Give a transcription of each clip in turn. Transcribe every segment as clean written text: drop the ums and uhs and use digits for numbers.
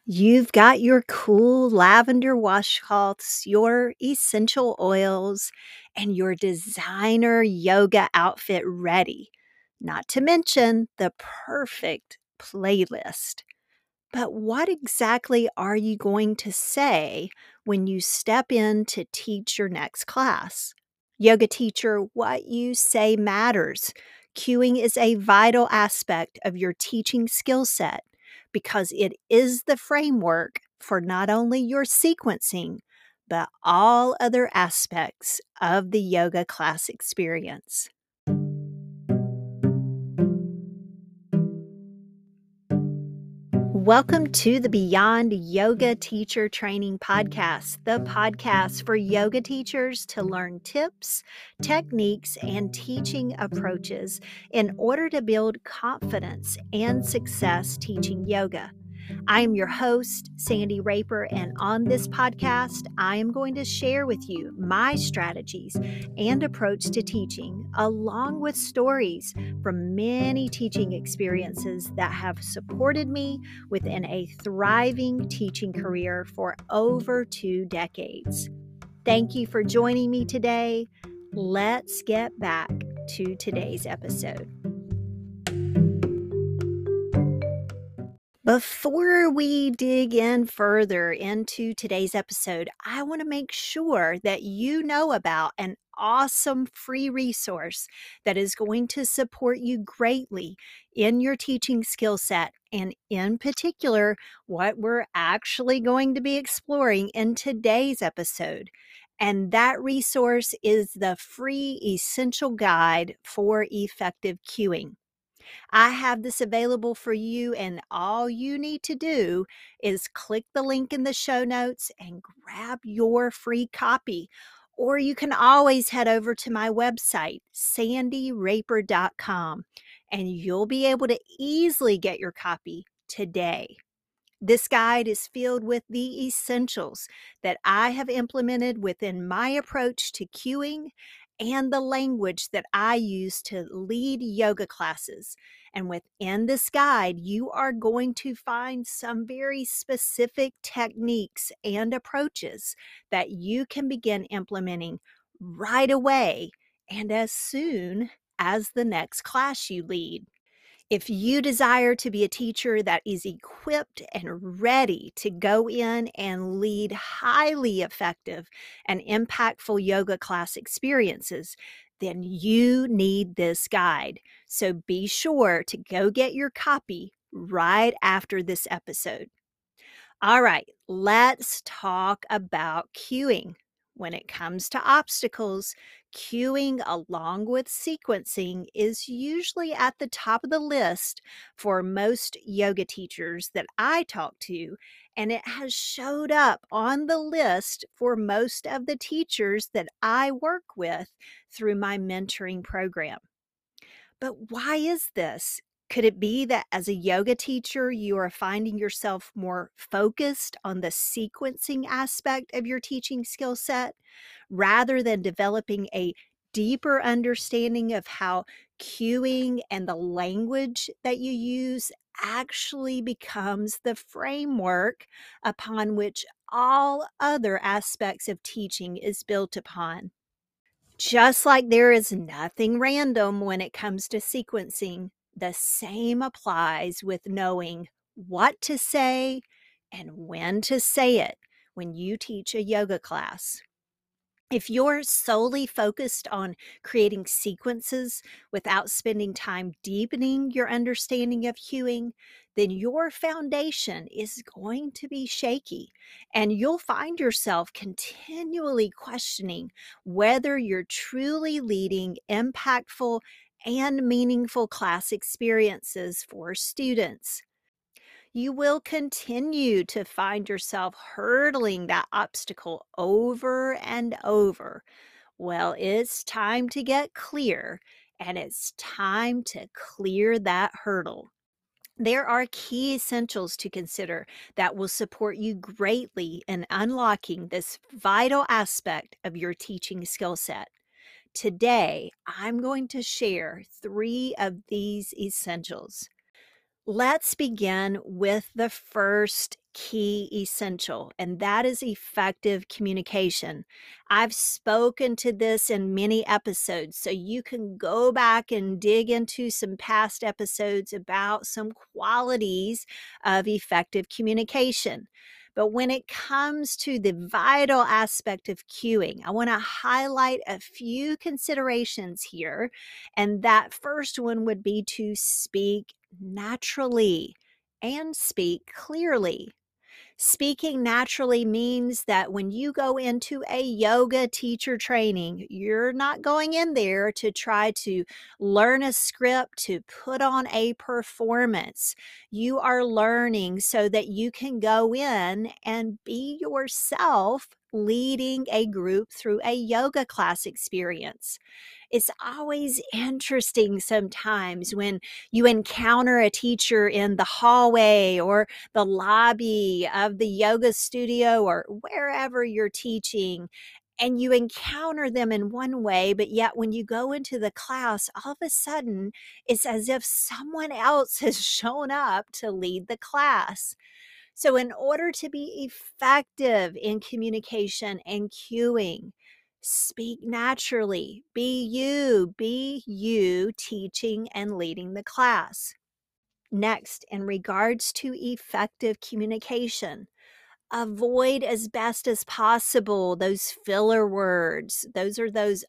You've got your cool lavender washcloths, your essential oils, and your designer yoga outfit ready, not to mention the perfect playlist. But what exactly are you going to say when you step in to teach your next class? Yoga teacher, what you say matters. Cueing is a vital aspect of your teaching skill set because it is the framework for not only your sequencing, but all other aspects of the yoga class experience. Welcome to the Beyond Yoga Teacher Training Podcast, the podcast for yoga teachers to learn tips, techniques, and teaching approaches in order to build confidence and success teaching yoga. I am your host, Sandy Raper, and on this podcast, I am going to share with you my strategies and approach to teaching, along with stories from many teaching experiences that have supported me within a thriving teaching career for over 2 decades. Thank you for joining me today. Let's get back to today's episode. Before we dig in further into today's episode, I want to make sure that you know about an awesome free resource that is going to support you greatly in your teaching skill set, and in particular, what we're actually going to be exploring in today's episode. And that resource is the free essential guide for effective cueing. I have this available for you, and all you need to do is click the link in the show notes and grab your free copy. Or you can always head over to my website, sandyraper.com, and you'll be able to easily get your copy today. This guide is filled with the essentials that I have implemented within my approach to cueing and the language that I use to lead yoga classes. And within this guide, you are going to find some very specific techniques and approaches that you can begin implementing right away and as soon as the next class you lead. If you desire to be a teacher that is equipped and ready to go in and lead highly effective and impactful yoga class experiences, then you need this guide. So be sure to go get your copy right after this episode. All right, let's talk about cueing. When it comes to obstacles, cueing along with sequencing is usually at the top of the list for most yoga teachers that I talk to, and it has showed up on the list for most of the teachers that I work with through my mentoring program. But why is this? Could it be that as a yoga teacher, you are finding yourself more focused on the sequencing aspect of your teaching skill set rather than developing a deeper understanding of how cueing and the language that you use actually becomes the framework upon which all other aspects of teaching is built upon? Just like there is nothing random when it comes to sequencing, the same applies with knowing what to say and when to say it when you teach a yoga class. If you're solely focused on creating sequences without spending time deepening your understanding of cueing, then your foundation is going to be shaky, and you'll find yourself continually questioning whether you're truly leading impactful and meaningful class experiences for students. You will continue to find yourself hurdling that obstacle over and over. Well, it's time to get clear, and it's time to clear that hurdle. There are key essentials to consider that will support you greatly in unlocking this vital aspect of your teaching skill set. Today, I'm going to share 3 of these essentials. Let's begin with the first key essential, and that is effective communication. I've spoken to this in many episodes, so you can go back and dig into some past episodes about some qualities of effective communication. But when it comes to the vital aspect of cueing, I want to highlight a few considerations here. And that first one would be to speak naturally and speak clearly. Speaking naturally means that when you go into a yoga teacher training, you're not going in there to try to learn a script to put on a performance. You are learning so that you can go in and be yourself leading a group through a yoga class experience. It's always interesting sometimes when you encounter a teacher in the hallway or the lobby of the yoga studio or wherever you're teaching, and you encounter them in one way, but yet when you go into the class, all of a sudden it's as if someone else has shown up to lead the class. So, in order to be effective in communication and cueing, speak naturally. Be you teaching and leading the class. Next, in regards to effective communication, avoid as best as possible those filler words. Those are those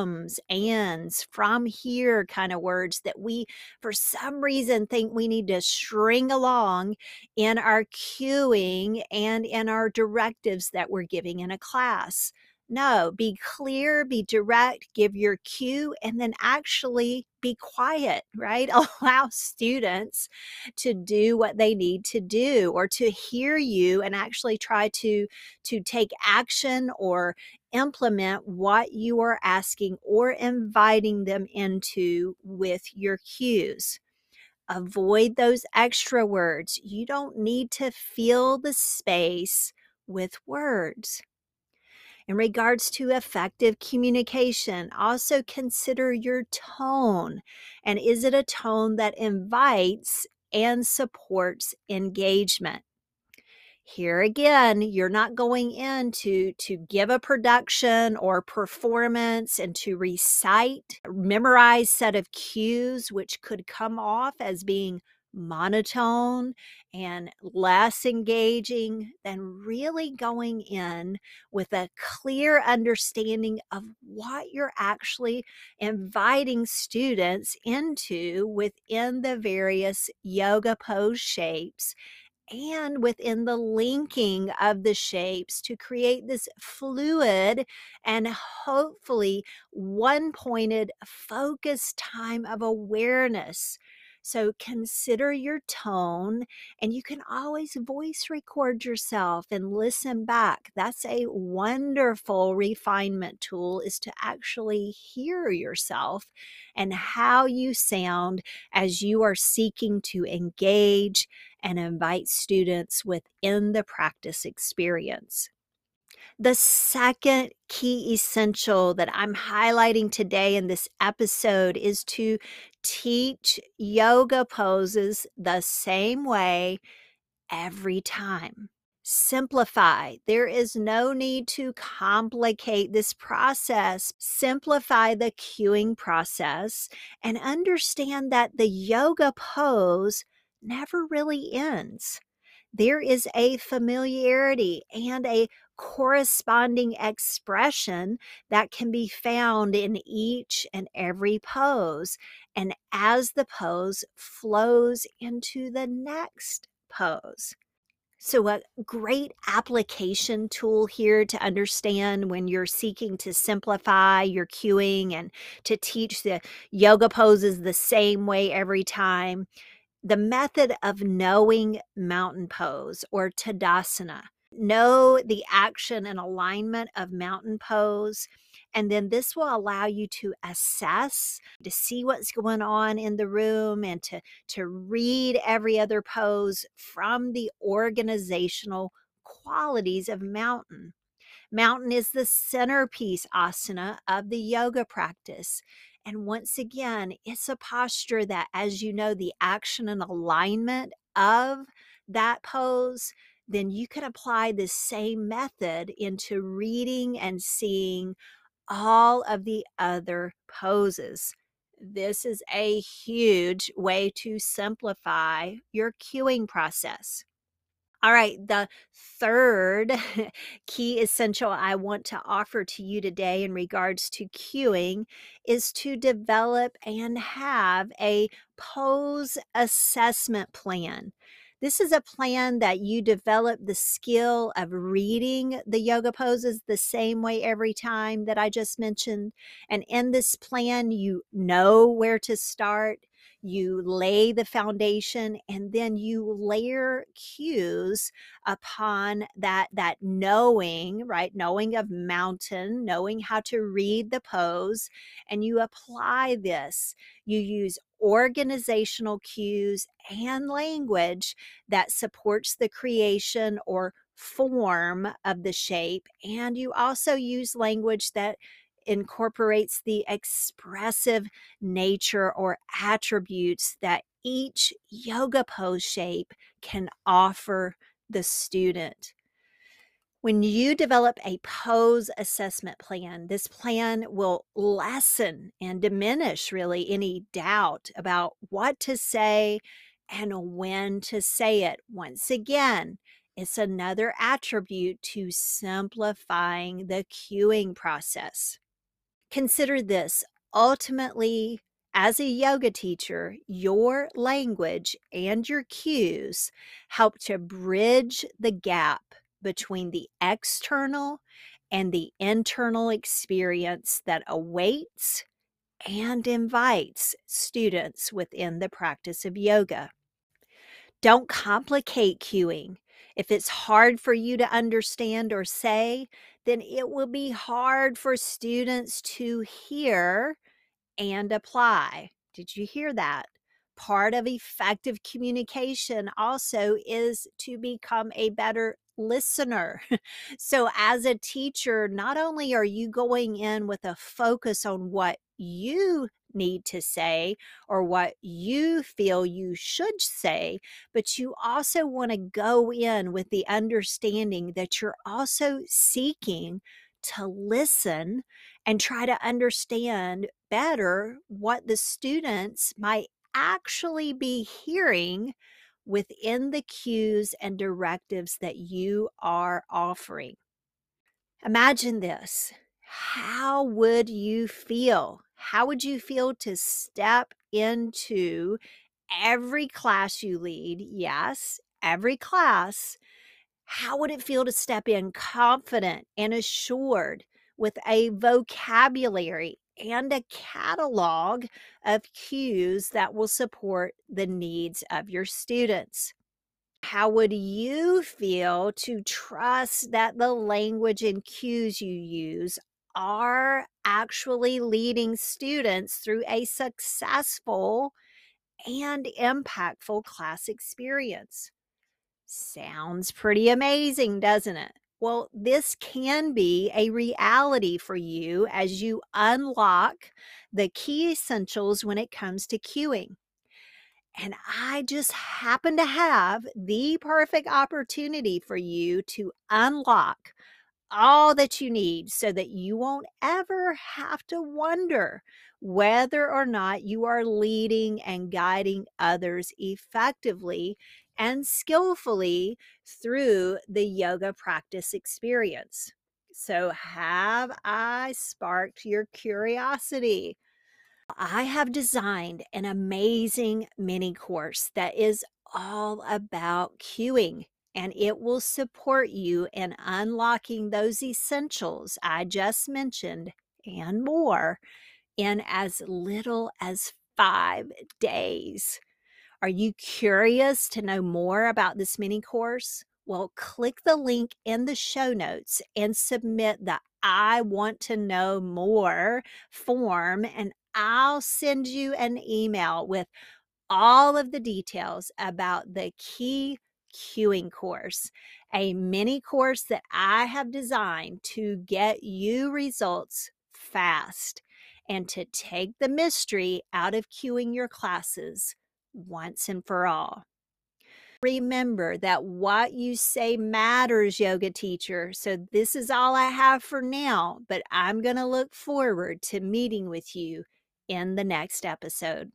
ands, from here kind of words that we, for some reason, think we need to string along in our cueing and in our directives that we're giving in a class. No, be clear, be direct, give your cue, and then actually be quiet, right? Allow students to do what they need to do or to hear you and actually try to take action or implement what you are asking or inviting them into with your cues. Avoid those extra words. You don't need to fill the space with words. In regards to effective communication, also consider your tone. And is it a tone that invites and supports engagement? Here again, you're not going in to give a production or performance and to recite, memorize set of cues, which could come off as being monotone and less engaging than really going in with a clear understanding of what you're actually inviting students into within the various yoga pose shapes and within the linking of the shapes to create this fluid and hopefully one pointed focused time of awareness. So consider your tone, and you can always voice record yourself and listen back. That's a wonderful refinement tool, is to actually hear yourself and how you sound as you are seeking to engage and invite students within the practice experience. The second key essential that I'm highlighting today in this episode is to teach yoga poses the same way every time. Simplify. There is no need to complicate this process. Simplify the cueing process and understand that the yoga pose never really ends. There is a familiarity and a corresponding expression that can be found in each and every pose. And as the pose flows into the next pose. So, a great application tool here to understand when you're seeking to simplify your cueing and to teach the yoga poses the same way every time, the method of knowing mountain pose or Tadasana. Know the action and alignment of mountain pose. And then this will allow you to assess, to see what's going on in the room, and to read every other pose from the organizational qualities of mountain. Mountain is the centerpiece asana of the yoga practice. And once again, it's a posture that, as you know, the action and alignment of that pose then you could apply this same method into reading and seeing all of the other poses. This is a huge way to simplify your cueing process. All right, the third key essential I want to offer to you today in regards to cueing is to develop and have a pose assessment plan. This is a plan that you develop the skill of reading the yoga poses the same way every time that I just mentioned. And in this plan, you know where to start, you lay the foundation, and then you layer cues upon that knowing, right? Knowing of mountain, knowing how to read the pose, and you apply this. You use organizational cues and language that supports the creation or form of the shape, and you also use language that incorporates the expressive nature or attributes that each yoga pose shape can offer the student. When you develop a pose assessment plan, this plan will lessen and diminish really any doubt about what to say and when to say it. Once again, it's another attribute to simplifying the cueing process. Consider this: ultimately, as a yoga teacher, your language and your cues help to bridge the gap between the external and the internal experience that awaits and invites students within the practice of yoga. Don't complicate cueing. If it's hard for you to understand or say, then it will be hard for students to hear and apply. Did you hear that? Part of effective communication also is to become a better listener. So, as a teacher, not only are you going in with a focus on what you need to say or what you feel you should say, but you also want to go in with the understanding that you're also seeking to listen and try to understand better what the students might actually be hearing within the cues and directives that you are offering. Imagine this. How would you feel? How would you feel to step into every class you lead? Yes, every class. How would it feel to step in confident and assured with a vocabulary and a catalog of cues that will support the needs of your students? How would you feel to trust that the language and cues you use are actually leading students through a successful and impactful class experience? Sounds pretty amazing, doesn't it? Well, this can be a reality for you as you unlock the key essentials when it comes to cueing. And I just happen to have the perfect opportunity for you to unlock all that you need so that you won't ever have to wonder whether or not you are leading and guiding others effectively and skillfully through the yoga practice experience. So, have I sparked your curiosity? I have designed an amazing mini course that is all about cueing, and it will support you in unlocking those essentials I just mentioned and more in as little as 5 days. Are you curious to know more about this mini course? Well, click the link in the show notes and submit the I want to know more form, and I'll send you an email with all of the details about the key cueing course, a mini course that I have designed to get you results fast and to take the mystery out of cueing your classes once and for all. Remember that what you say matters, yoga teacher. So this is all I have for now, but I'm going to look forward to meeting with you in the next episode.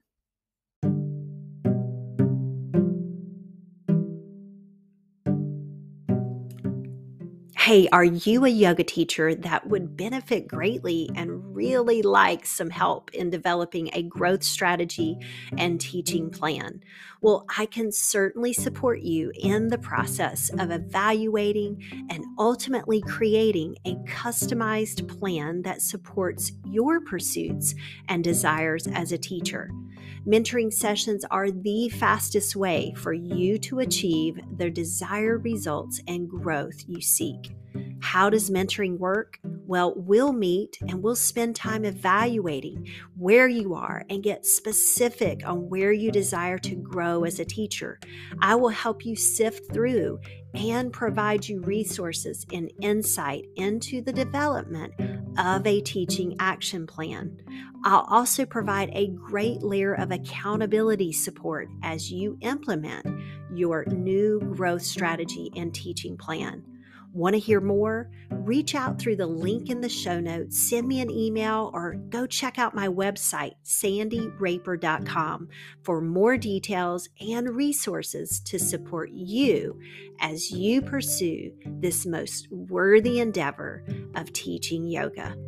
Hey, are you a yoga teacher that would benefit greatly and really like some help in developing a growth strategy and teaching plan? Well, I can certainly support you in the process of evaluating and ultimately creating a customized plan that supports your pursuits and desires as a teacher. Mentoring sessions are the fastest way for you to achieve the desired results and growth you seek. How does mentoring work? Well, we'll meet and we'll spend time evaluating where you are and get specific on where you desire to grow as a teacher. I will help you sift through and provide you resources and insight into the development of a teaching action plan. I'll also provide a great layer of accountability support as you implement your new growth strategy and teaching plan. Want to hear more? Reach out through the link in the show notes, send me an email, or go check out my website, sandyraper.com, for more details and resources to support you as you pursue this most worthy endeavor of teaching yoga.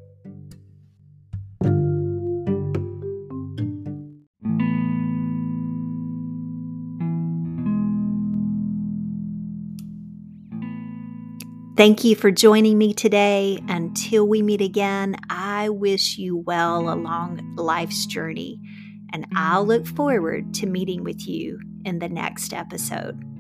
Thank you for joining me today. Until we meet again, I wish you well along life's journey, and I'll look forward to meeting with you in the next episode.